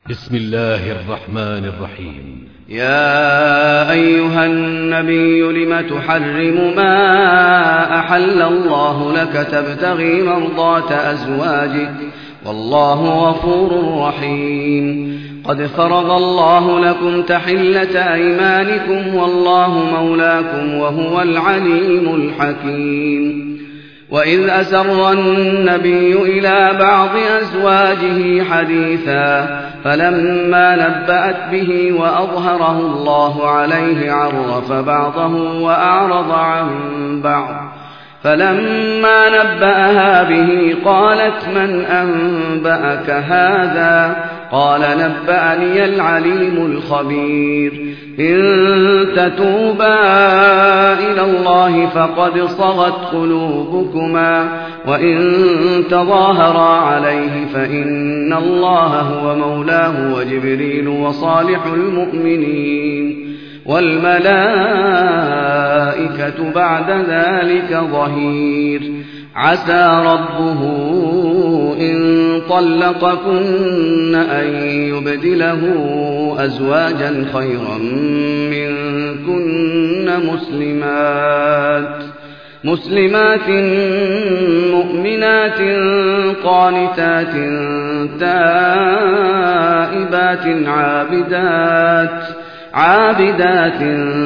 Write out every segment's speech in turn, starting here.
بسم الله الرحمن الرحيم. يا أيها النبي لم تحرم ما أحل الله لك تبتغي مرضات أزواجك والله غفور رحيم. قد فرض الله لكم تحلة أيمانكم والله مولاكم وهو العليم الحكيم. وإذ أسر النبي إلى بعض أزواجه حديثا فلما نبأت به وأظهره الله عليه عرف بعضه وأعرض عن بعض. فلما نبأها به قالت من أنبأك هذا؟ قال نبأني العليم الخبير. إن تتوبا إلى الله فقد صغت قلوبكما وإن تظاهرا عليه فإن الله هو مولاه وجبريل وصالح المؤمنين والملائكة بعد ذلك ظهير. عسى ربه إن طلقكن أن يبدله أزواجا خيرا منكن مسلمات مؤمنات قانتات تائبات عابدات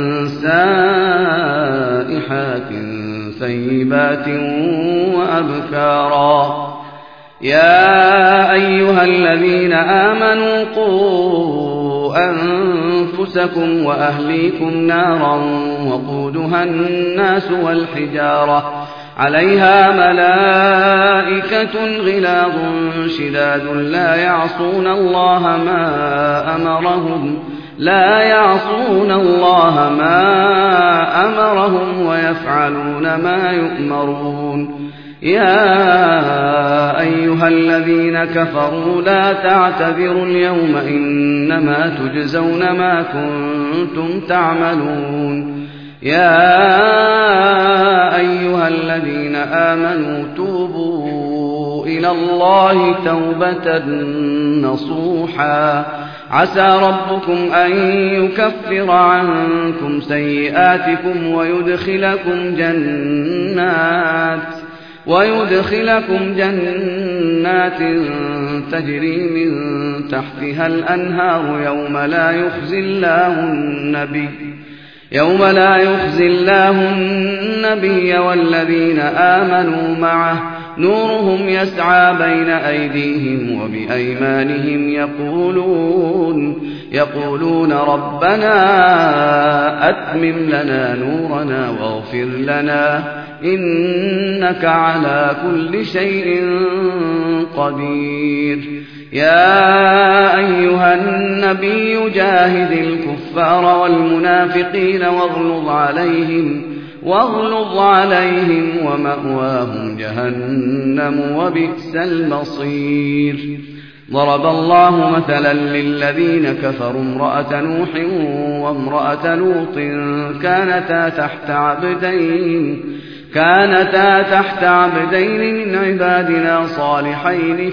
سائحات ثيبات وأبكارا. يا أيها الذين آمنوا قوا أنفسكم وأهليكم نارا وقودها الناس والحجارة عليها ملائكة غلاظ شداد لا يعصون الله ما أمرهم ويفعلون ما يؤمرون. يا أيها الذين كفروا لا تعتذروا اليوم إنما تجزون ما كنتم تعملون. يا أيها الذين آمنوا توبوا إلى الله توبة نصوحا عسى ربكم أن يكفر عنكم سيئاتكم ويدخلكم جنات تجري من تحتها الأنهار يوم لا يخزي الله النبي والذين آمنوا معه نورهم يسعى بين أيديهم وبأيمانهم يقولون ربنا أتمم لنا نورنا واغفر لنا إنك على كل شيء قدير. يا أيها النبي جاهد الكفار والمنافقين واغلظ عليهم ومأواهم جهنم وبئس المصير. ضرب الله مثلا للذين كفروا امرأة نوح وامرأة لوط كانتا تحت عبدين من عبادنا صالحين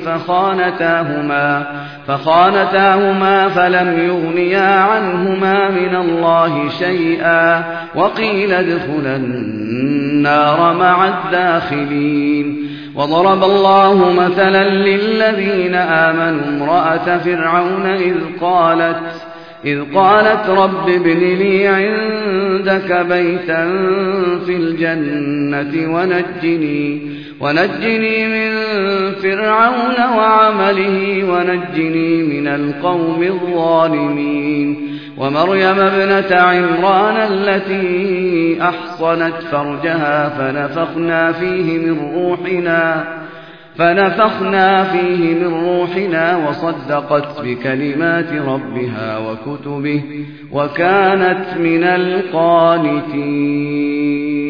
فخانتاهما فلم يغنيا عنهما من الله شيئا وقيل ادخلا النار مع الداخلين. وضرب الله مثلا للذين آمنوا امرأة فرعون إذ قالت رب ابن لي عندك بيتا في الجنة ونجني من فرعون وعمله ونجني من القوم الظالمين. ومريم ابنة عمران التي أحصنت فرجها فنفخنا فيه من روحنا وصدقت بكلمات ربها وكتبه وكانت من القانتين.